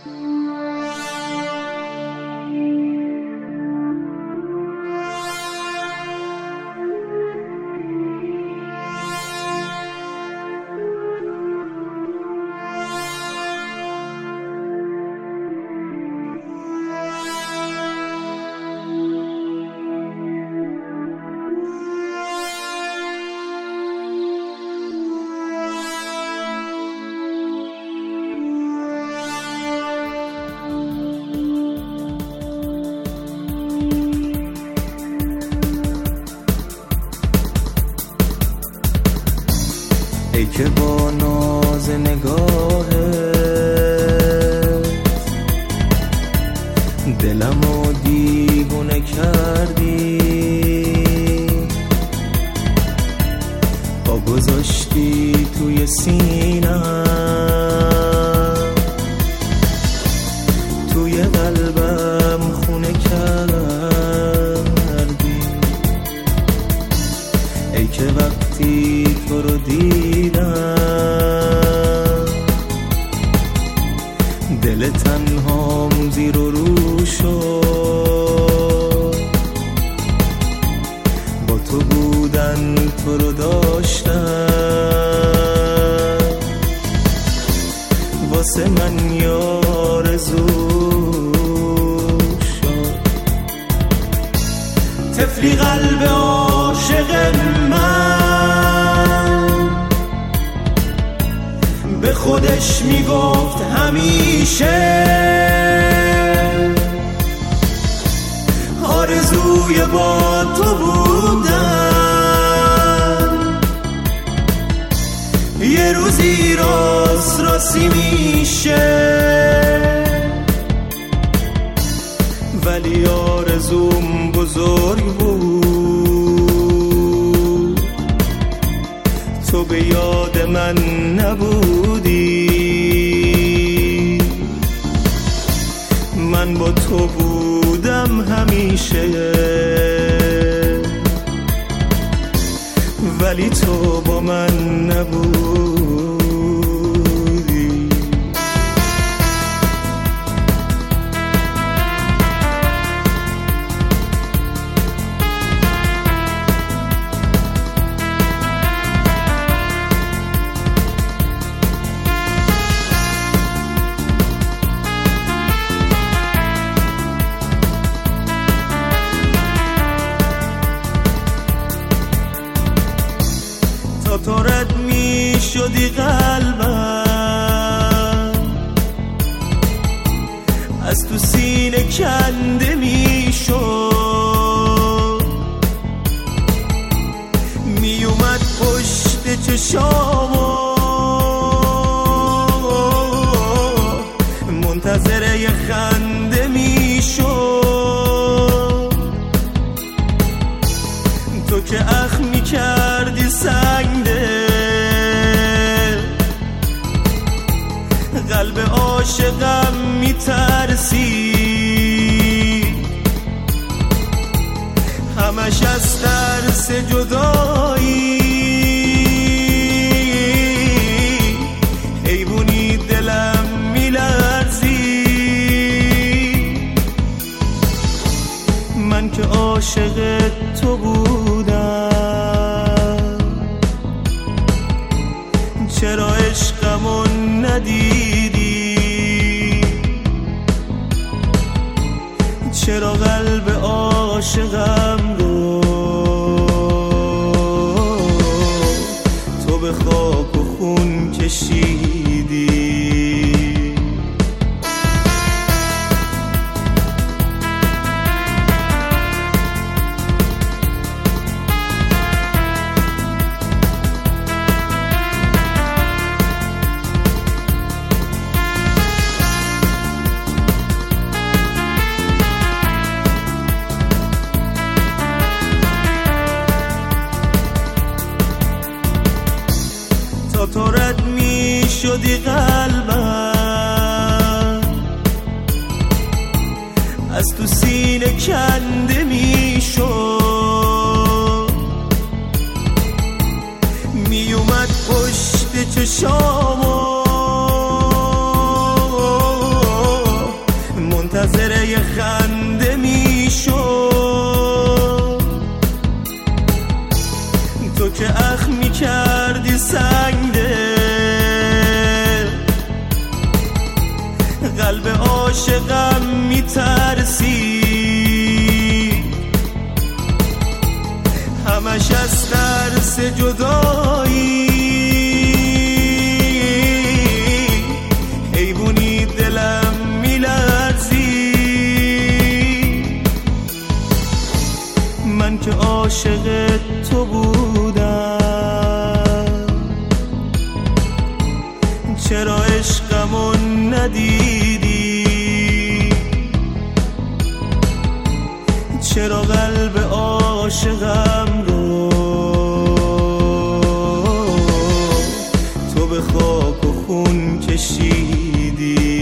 ای که با ناز نگاهت دلمو دیوونه کردی، پا گذاشتی توی سینم، توی قلبم خونه کردی. ای که وقتی تو رو دیدم دل تنهام زیر و رو شد، با تو بودن تو رو داشتم، واسه من یارزو شد. طفلی قلب عاشق من به خودش میگفت همیشه آرزوی با تو بودن یه روزی راستی میشه، ولی آرزوم بزرگ بود، تو به یاد من نبودی، من با تو بودم همیشه، ولی تو با من نبودی. تو رد می شدی قلبم از تو سینه کنده می شد، می اومد پشت چشامو منتظر یه خنده می شد، تو که اخ می کردی سنگه قلب عاشقم میترسی، همش از ترس جدایی حیوانی دلم میلرزی، من که عاشق تو بودم چرا عشقمو ندیدی، چرا قلب عاشقم رو تو به خاک و خون کشیدی. خنده میشد، تو که اخم میکردی سنگه قلب عاشقم میترسی، همش از ترس جدایی حیوانی دلم میلرزی. من که عاشق تو بودم، چرا عشقمو ندیدی؟ چرا قلب عاشقم رو تو به خاک و خون کشیدی؟